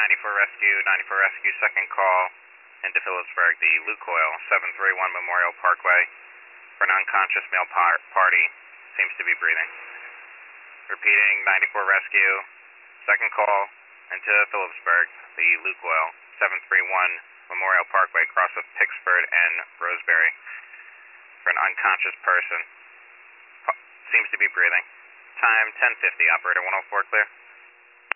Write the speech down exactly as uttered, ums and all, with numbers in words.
ninety-four Rescue, ninety-four Rescue, second call into Phillipsburg, the Lukoil, seven three one Memorial Parkway, for an unconscious male par party, seems to be breathing. Repeating, ninety-four Rescue, second call into Phillipsburg, the Lukoil, seven three one Memorial Parkway, cross of Picksford and Roseberry, for an unconscious person, seems to be breathing. Time ten fifty, operator one oh four clear.